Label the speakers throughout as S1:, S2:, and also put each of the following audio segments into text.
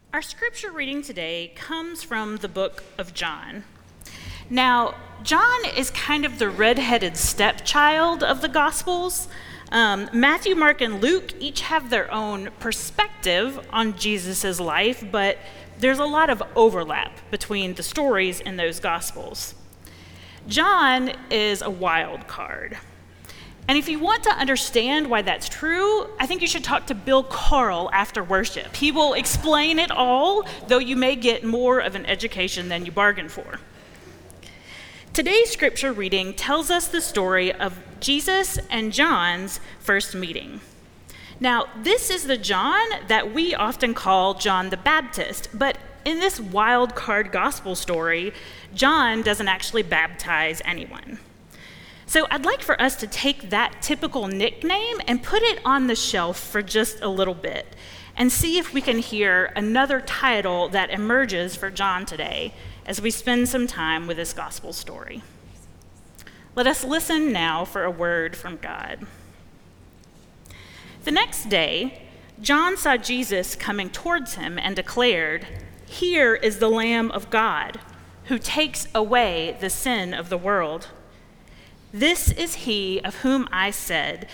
S1: Our scripture reading today comes from the book of John. Now, John is kind of the red-headed stepchild of the Gospels. Matthew, Mark, and Luke each have their own perspective on Jesus' life, but there's a lot of overlap between the stories in those Gospels. John is a wild card. And if you want to understand why that's true, I think you should talk to Bill Carl after worship. He will explain it all, though you may get more of an education than you bargained for. Today's scripture reading tells us the story of Jesus and John's first meeting. Now, this is the John that we often call John the Baptist, but in this wild card gospel story, John doesn't actually baptize anyone. So I'd like for us to take that typical nickname and put it on the shelf for just a little bit and see if we can hear another title that emerges for John today as we spend some time with this gospel story. Let us listen now for a word from God. The next day, John saw Jesus coming towards him and declared, "Here is the Lamb of God, who takes away the sin of the world. This is he of whom I said,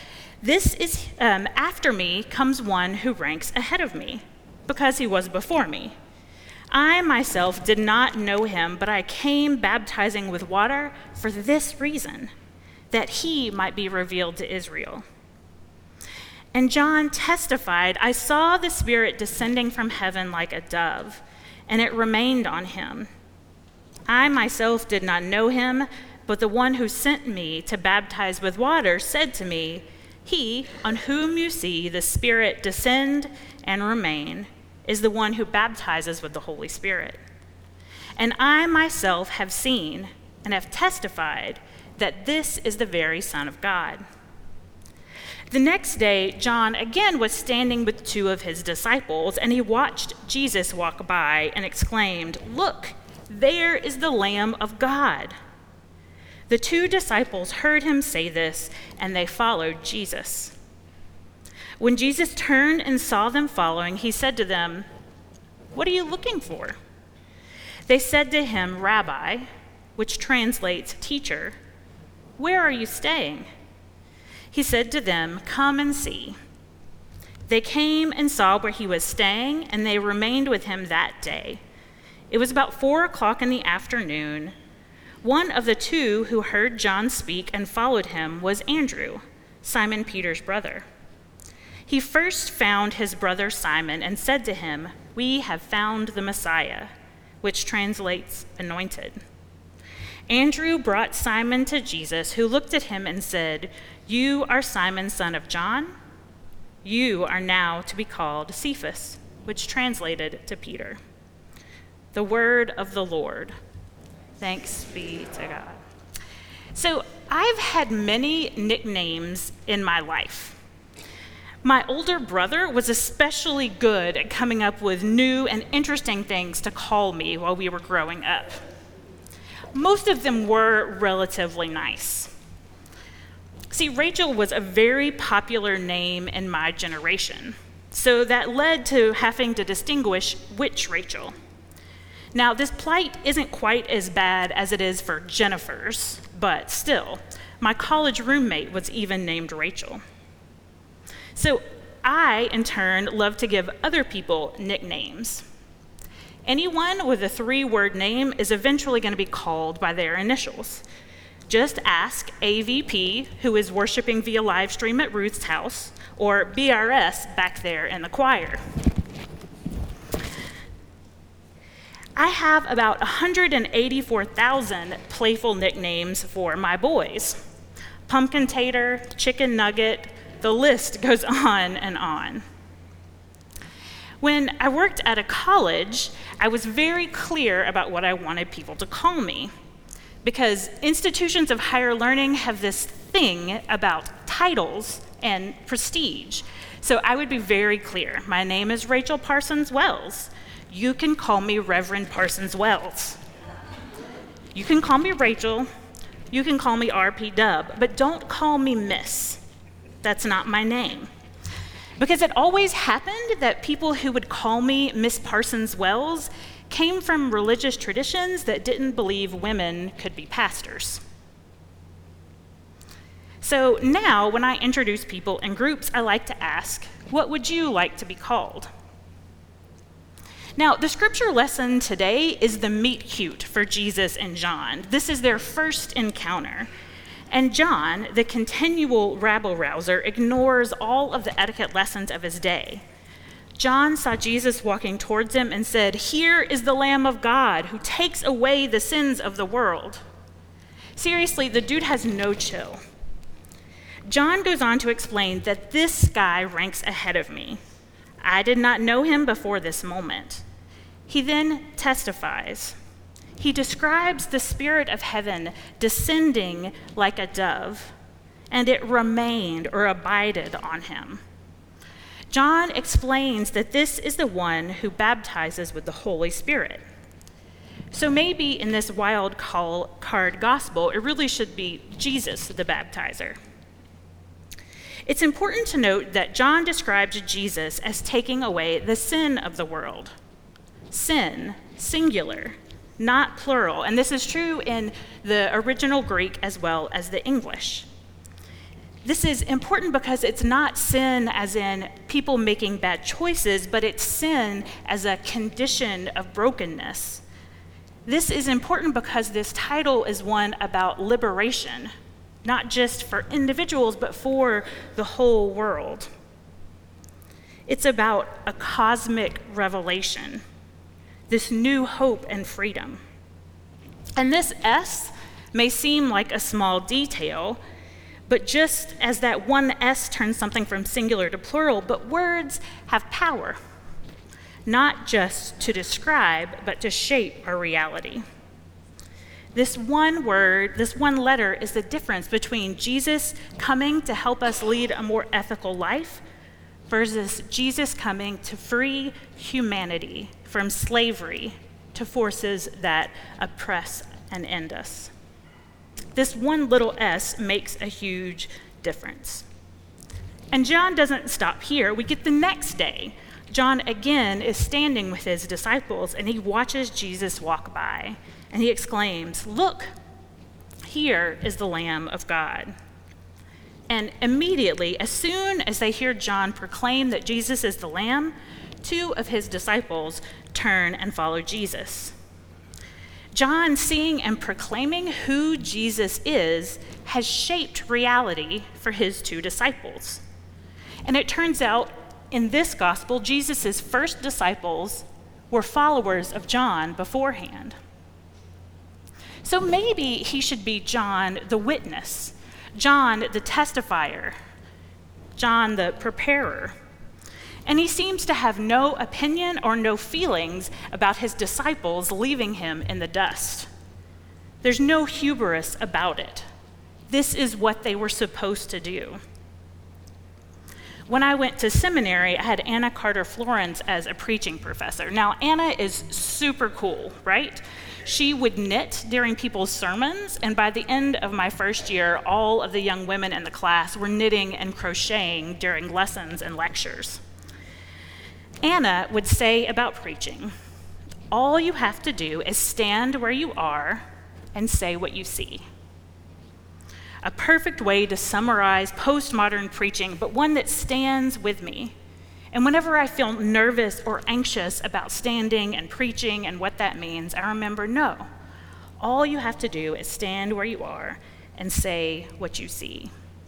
S1: after me comes one who ranks ahead of me, because he was before me. I myself did not know him, but I came baptizing with water for this reason, that he might be revealed to Israel." And John testified, "I saw the Spirit descending from heaven like a dove, and it remained on him. I myself did not know him, but the one who sent me to baptize with water said to me, 'He on whom you see the Spirit descend and remain is the one who baptizes with the Holy Spirit.' And I myself have seen and have testified that this is the very Son of God." The next day, John again was standing with two of his disciples, and he watched Jesus walk by and exclaimed, "Look, there is the Lamb of God." The two disciples heard him say this, and they followed Jesus. When Jesus turned and saw them following, he said to them, "What are you looking for?" They said to him, "Rabbi," which translates teacher, "where are you staying?" He said to them, "Come and see." They came and saw where he was staying, and they remained with him that day. It was about 4:00 in the afternoon. One of the two who heard John speak and followed him was Andrew, Simon Peter's brother. He first found his brother Simon and said to him, "We have found the Messiah," which translates anointed. Andrew brought Simon to Jesus, who looked at him and said, "You are Simon, son of John. You are now to be called Cephas," which translated to Peter. The word of the Lord. Thanks be to God. So I've had many nicknames in my life. My older brother was especially good at coming up with new and interesting things to call me while we were growing up. Most of them were relatively nice. See, Rachel was a very popular name in my generation, so that led to having to distinguish which Rachel. Now, this plight isn't quite as bad as it is for Jennifer's, but still, my college roommate was even named Rachel. So I, in turn, love to give other people nicknames. Anyone with a 3-word name is eventually going to be called by their initials. Just ask AVP, who is worshiping via live stream at Ruth's house, or BRS back there in the choir. I have about 184,000 playful nicknames for my boys. Pumpkin tater, chicken nugget, the list goes on and on. When I worked at a college, I was very clear about what I wanted people to call me, because institutions of higher learning have this thing about titles and prestige. So I would be very clear. My name is Rachel Parsons Wells. You can call me Reverend Parsons Wells. You can call me Rachel. You can call me RP Dub, but don't call me Miss. That's not my name. Because it always happened that people who would call me Miss Parsons Wells came from religious traditions that didn't believe women could be pastors. So now, when I introduce people in groups, I like to ask, what would you like to be called? Now, the scripture lesson today is the meet cute for Jesus and John. This is their first encounter. And John, the continual rabble-rouser, ignores all of the etiquette lessons of his day. John saw Jesus walking towards him and said, "Here is the Lamb of God who takes away the sins of the world." Seriously, the dude has no chill. John goes on to explain that this guy ranks ahead of me. I did not know him before this moment. He then testifies. He describes the Spirit of heaven descending like a dove, and it remained or abided on him. John explains that this is the one who baptizes with the Holy Spirit. So maybe in this wild card gospel, it really should be Jesus the baptizer. It's important to note that John describes Jesus as taking away the sin of the world. Sin, singular, not plural, and this is true in the original Greek as well as the English. This is important because it's not sin as in people making bad choices, but it's sin as a condition of brokenness. This is important because this title is one about liberation, not just for individuals, but for the whole world. It's about a cosmic revelation, this new hope and freedom. And this S may seem like a small detail, but just as that one S turns something from singular to plural, but words have power, not just to describe, but to shape our reality. This one word, this one letter is the difference between Jesus coming to help us lead a more ethical life versus Jesus coming to free humanity from slavery to forces that oppress and end us. This one little S makes a huge difference. And John doesn't stop here. We get the next day. John again is standing with his disciples and he watches Jesus walk by and he exclaims, "Look, here is the Lamb of God." And immediately, as soon as they hear John proclaim that Jesus is the Lamb, two of his disciples turn and follow Jesus. John, seeing and proclaiming who Jesus is, has shaped reality for his two disciples. And it turns out, in this gospel, Jesus' first disciples were followers of John beforehand. So maybe he should be John the witness, John the testifier, John the preparer. And he seems to have no opinion or no feelings about his disciples leaving him in the dust. There's no hubris about it. This is what they were supposed to do. When I went to seminary, I had Anna Carter Florence as a preaching professor. Now, Anna is super cool, right? She would knit during people's sermons, and by the end of my first year, all of the young women in the class were knitting and crocheting during lessons and lectures. Anna would say about preaching, all you have to do is stand where you are and say what you see. A perfect way to summarize postmodern preaching, but one that stands with me. And whenever I feel nervous or anxious about standing and preaching and what that means, I remember, no, all you have to do is stand where you are and say what you see.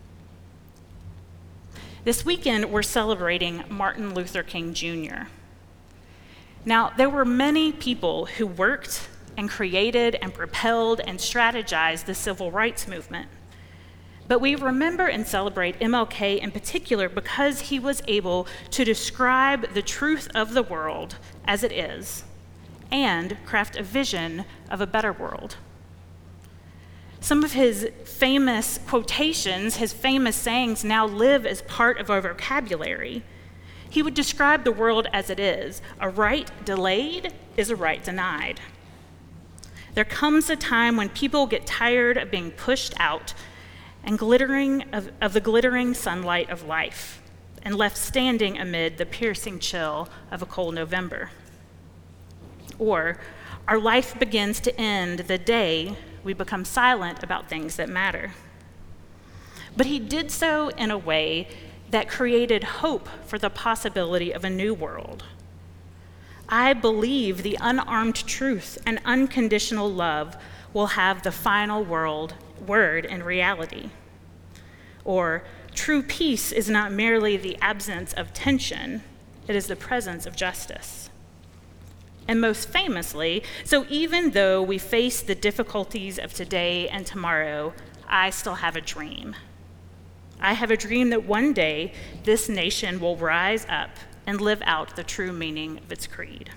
S1: This weekend, we're celebrating Martin Luther King Jr. Now, there were many people who worked and created and propelled and strategized the civil rights movement. But we remember and celebrate MLK in particular because he was able to describe the truth of the world as it is and craft a vision of a better world. Some of his famous quotations, his famous sayings now live as part of our vocabulary. He would describe the world as it is. A right delayed is a right denied. There comes a time when people get tired of being pushed out and of the glittering sunlight of life. and left standing amid the piercing chill of a cold November. Or our life begins to end the day we become silent about things that matter. But he did so in a way that created hope for the possibility of a new world. I believe the unarmed truth and unconditional love will have the final word in reality. Or, true peace is not merely the absence of tension, it is the presence of justice. And most famously, so even though we face the difficulties of today and tomorrow, I still have a dream. I have a dream that one day this nation will rise up and live out the true meaning of its creed.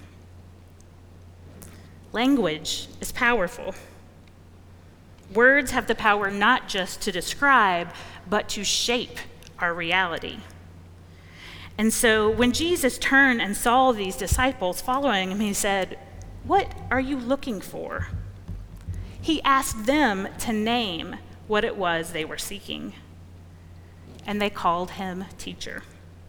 S1: Language is powerful. Words have the power not just to describe, but to shape our reality. And so when Jesus turned and saw these disciples following him, he said, "What are you looking for?" He asked them to name what it was they were seeking. And they called him teacher.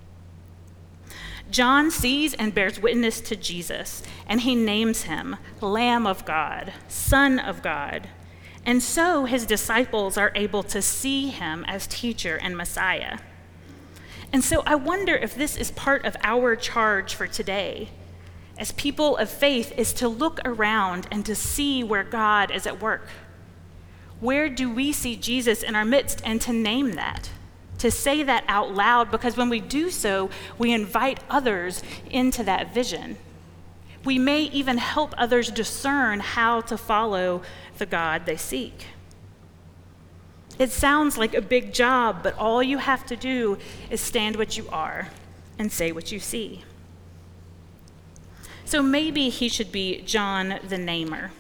S1: John sees and bears witness to Jesus, and he names him Lamb of God, Son of God. And so his disciples are able to see him as teacher and Messiah. And so I wonder if this is part of our charge for today, as people of faith, is to look around and to see where God is at work. Where do we see Jesus in our midst, and to name that, to say that out loud, because when we do so, we invite others into that vision. We may even help others discern how to follow the God they seek. It sounds like a big job, but all you have to do is stand what you are and say what you see. So maybe he should be John the Namer.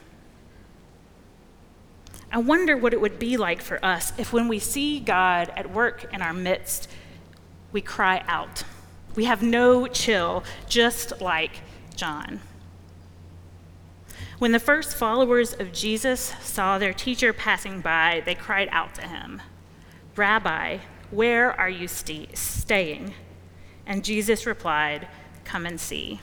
S1: I wonder what it would be like for us if when we see God at work in our midst, we cry out. We have no chill, just like John. When the first followers of Jesus saw their teacher passing by, they cried out to him, "Rabbi, where are you staying?" And Jesus replied, "Come and see."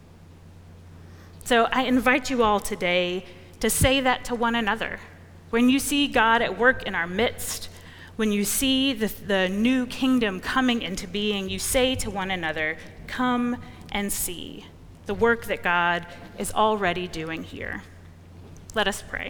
S1: So I invite you all today to say that to one another. When you see God at work in our midst, when you see the new kingdom coming into being, you say to one another, "Come and see the work that God is already doing here." Let us pray.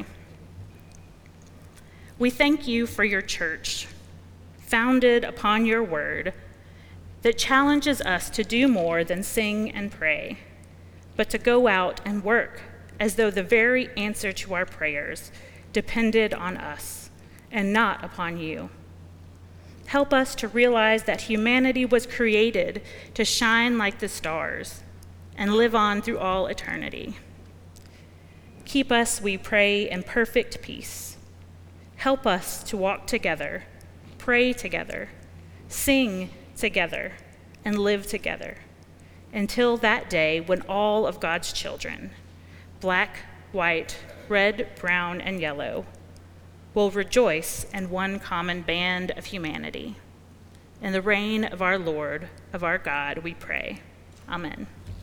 S1: We thank you for your church, founded upon your word, that challenges us to do more than sing and pray, but to go out and work as though the very answer to our prayers depended on us and not upon you. Help us to realize that humanity was created to shine like the stars and live on through all eternity. Keep us, we pray, in perfect peace. Help us to walk together, pray together, sing together, and live together until that day when all of God's children, black, white, red, brown, and yellow, will rejoice in one common band of humanity. In the reign of our Lord, of our God, we pray. Amen.